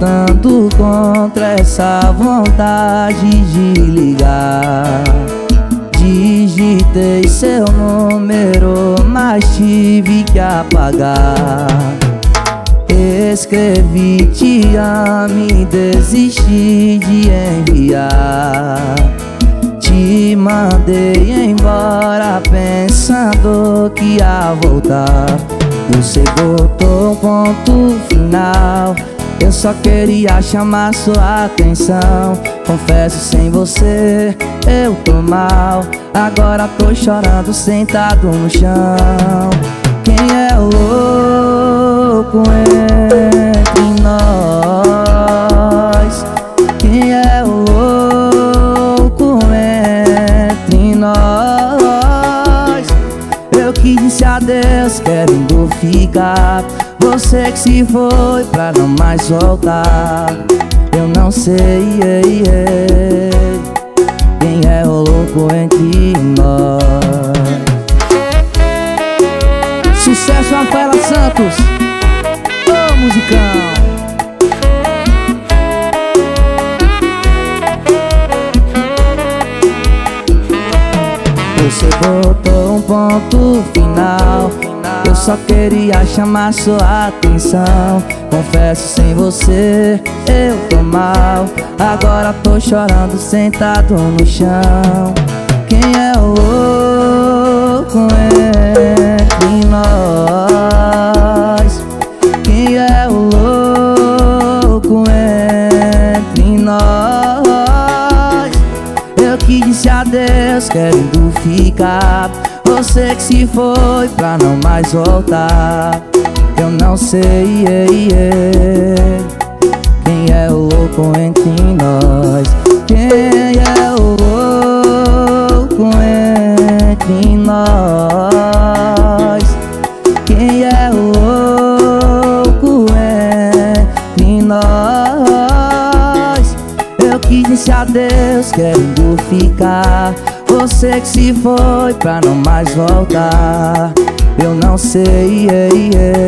lutando contra essa vontade de ligar. Digitei seu número, mas tive que apagar. Escrevi te amo e desisti de enviar. Te mandei embora pensando que ia voltar. Você botou um ponto final. Eu só queria chamar sua atenção. Confesso, sem você eu tô mal. Agora tô chorando sentado no chão. Quem é o louco entre nós? Quem é o louco entre nós? Eu que disse adeus querendo ficar. Você que se foi pra não mais voltar. Eu não sei quem é o louco entre nós. Sucesso, Rafaela Santos. Ô, musicão. Você botou um ponto final. Eu só queria chamar sua atenção. Confesso, sem você eu tô mal. Agora tô chorando sentado no chão. Quem é o louco entre nós? Quem é o louco entre nós? Eu que disse adeus querendo ficar. Você que se foi pra não mais voltar. Eu não sei quem é o louco entre nós. Quem é o louco entre nós? Quem é o louco entre nós? Eu que disse adeus querendo ficar. Você que se foi pra não mais voltar. Eu não sei